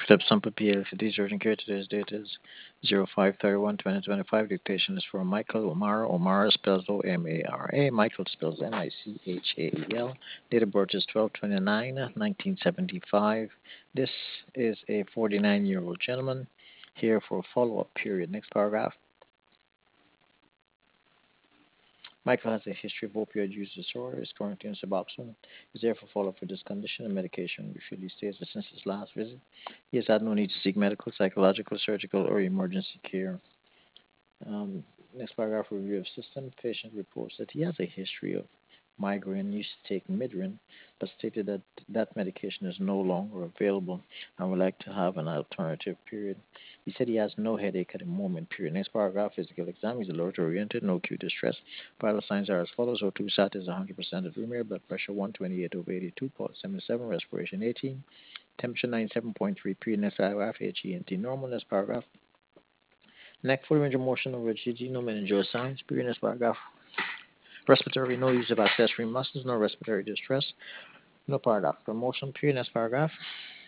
Flip Sample PL50 urgent care. Today's date is 05/31/2025. Dictation is from Michael O'Mara. O'Mara spells Omara. Michael spells Michael. Date of birth is 12/29/1975. This is a 49-year-old gentleman here for a follow-up period. Next paragraph. Michael has a history of opioid use disorder, is currently on Suboxone, is therefore follow-up for this condition and medication refill. He states that since his last visit, he has had no need to seek medical, psychological, surgical, or emergency care. Next paragraph, review of system. Patient reports that he has a history of migraine, used to take Midrin, but stated that that medication is no longer available and would like to have an alternative period. He said he has no headache at the moment, period. Next paragraph, physical exam. He's alert oriented, no acute distress. Vital signs are as follows. O2 sat is 100% at room air, blood pressure 128/82, pulse 77, respiration 18, temperature 97.3, period. Next paragraph, HENT normal. Next paragraph, neck, full range of motion, no rigidity, no meningeal signs, period. Next paragraph, respiratory, no use of accessory muscles, no respiratory distress, no paradoxical motion, period. Next paragraph.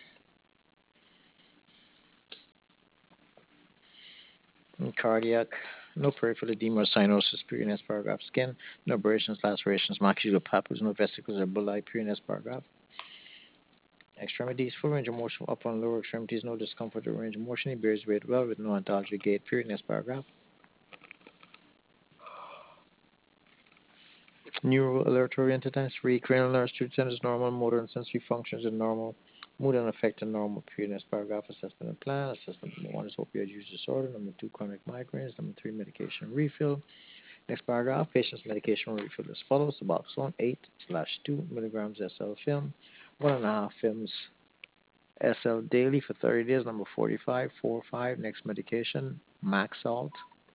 Cardiac, no peripheral edema or cyanosis, period. Next paragraph. Skin, no abrasions, lacerations, macular papules, no vesicles or bulli, period. Next paragraph. Extremities, full range of motion, upper and lower extremities, no discomfort or range of motion. He bears weight well with no ontology gait, period. Next paragraph. Neural alert oriented times 3, cranial nerves 2 to 10 is normal, motor and sensory functions are normal, mood and affect are normal, period. Next paragraph, assessment and plan. Assessment number 1 is opioid use disorder, number 2, chronic migraines, number 3, medication refill. Next paragraph, patient's medication refill as follows. Suboxone 8/2 milligrams SL film, 1.5 films SL daily for 30 days, number 45/45. Next medication, Maxalt.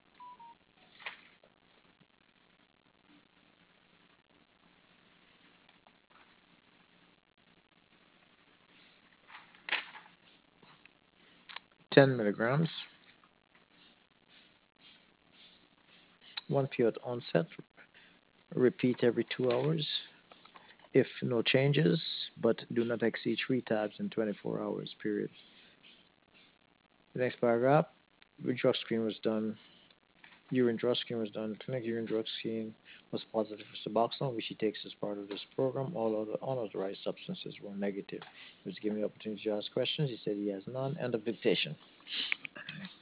Ten milligrams. 1 pill at onset. Repeat every 2 hours. If no changes, but do not exceed 3 tabs in 24 hours, period. The next paragraph, the drug screen was done. Urine drug screen was done. Clinic urine drug screen was positive for Suboxone, which he takes as part of this program. All other unauthorized substances were negative. He was given the opportunity to ask questions. He said he has none. End of dictation.